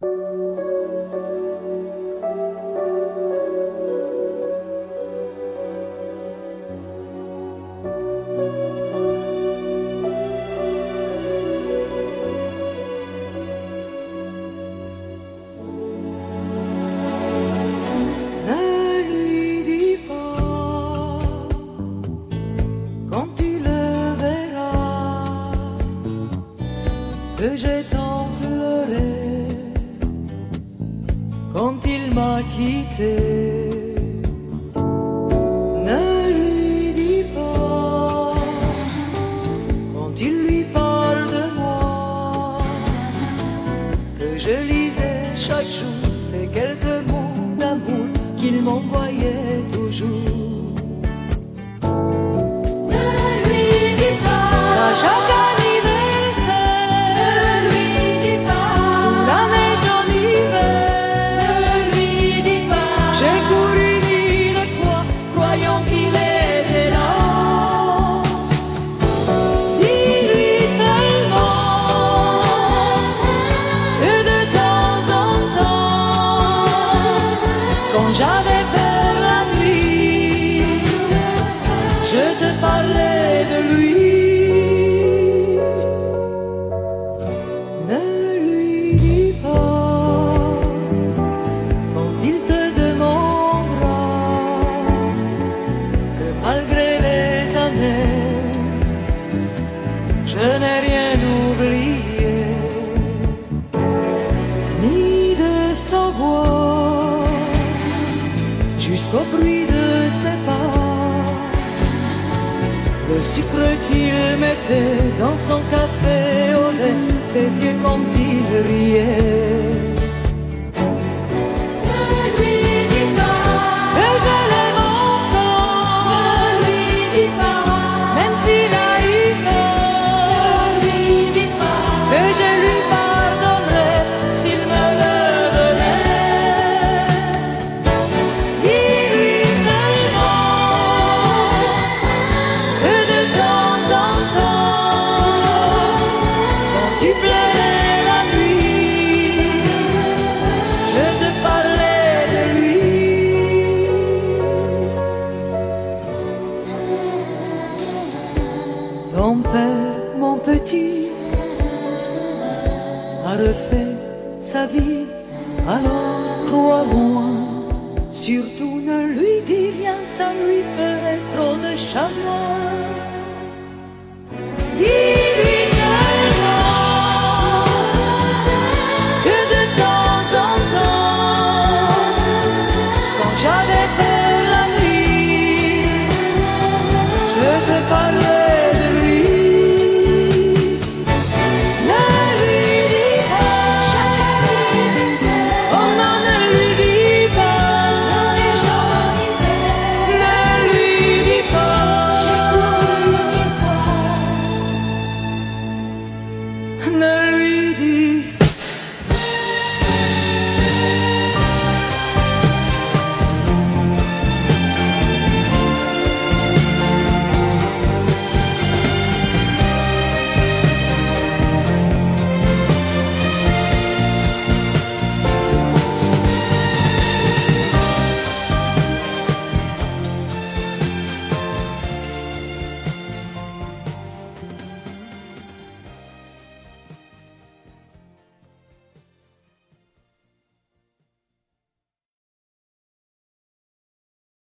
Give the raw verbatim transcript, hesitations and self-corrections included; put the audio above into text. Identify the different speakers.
Speaker 1: Que j'ai tant pleuré quand il m'a quitté. Ne lui dis pas quand il lui parle de moi que je lisais chaque jour ces quelques mots d'amour qu'il m'envoyait toujours.
Speaker 2: Ne lui dis pas
Speaker 1: À chaque j'avais peur la nuit, je te parlais de lui. Ne lui dis pas quand il te demandera que malgré les années, je n'ai rien oublié, ni de sa voix jusqu'au bruit de ses pas, le sucre qu'il mettait dans son café au lait, ses yeux quand il riait.
Speaker 2: Ne lui dis pas
Speaker 1: que je l'aime encore,
Speaker 2: ne lui dis pas
Speaker 1: même s'il a eu peur,
Speaker 2: ne lui dis pas
Speaker 1: que je lui pardonnerai s'il me le donnait. Dis-lui seulement que de temps en temps, quand tu pleurais la nuit, je te parlais de lui. Ton père, mon petit, a refait sa vie, alors crois-moi, surtout ne lui dis rien, ça lui ferait trop de chagrin. Dis